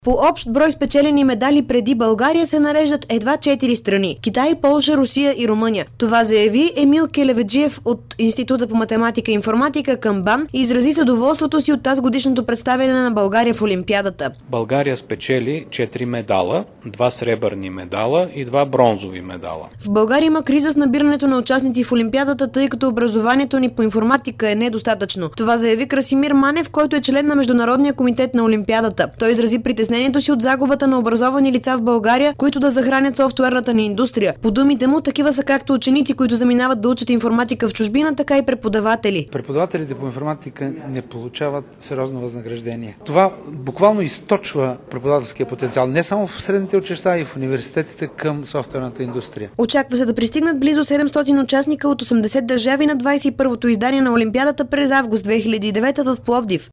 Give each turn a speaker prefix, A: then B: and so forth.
A: По общ брой спечелени медали преди България се нареждат едва 4 страни – Китай, Полша, Русия и Румъния. Това заяви Емил Келеведжиев от Института по математика и информатика към БАН и изрази задоволството си от тазгодишното представяне на България в Олимпиадата.
B: България спечели 4 медала, 2 сребърни медала и 2 бронзови медала.
A: В България има криза с набирането на участници в Олимпиадата, тъй като образованието ни по информатика е недостатъчно. Това заяви Красимир Манев, който е член на Международния комитет на Олимпиадата. Той изрази притеснението си от загубата на образовани лица в България, които да захранят софтуерната ни индустрия. По думите му, такива са както ученици, които заминават да учат информатика в чужбина, така и преподаватели.
C: Преподавателите по информатика не получават сериозно възнаграждение. Това буквално източва преподавателския потенциал не само в средните училища, а и в университетите към софтуерната индустрия.
A: Очаква се да пристигнат близо 700 участника от 80 държави на 21-то издание на Олимпиадата през август 2009 в Пловдив.